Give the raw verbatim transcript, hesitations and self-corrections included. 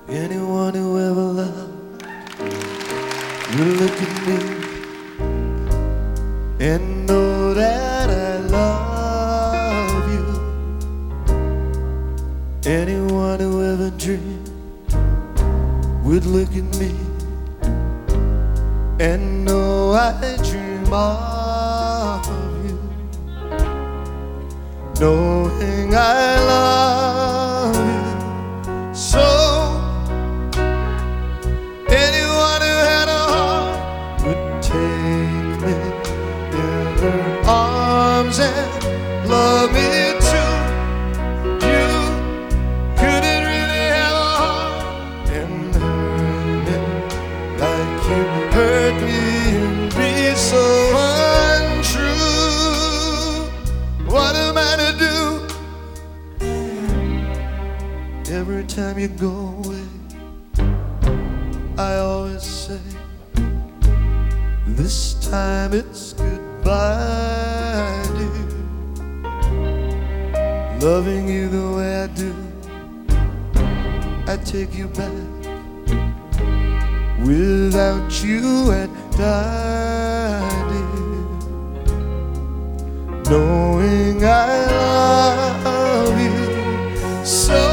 Anyone who ever loved you look at me and know that I love you. Anyone who ever dreamed would look at me and know I dream of you, knowing I love you. So anyone who had a heart would take me in her arms and love me too. You couldn't really have a heart and hurt me like you hurt me and be so untrue. What am I to do? Every time you go away, I always say, this time it's goodbye, dear. Loving you the way I do, I take you back. Without you I'd die, dear. Knowing I love you so.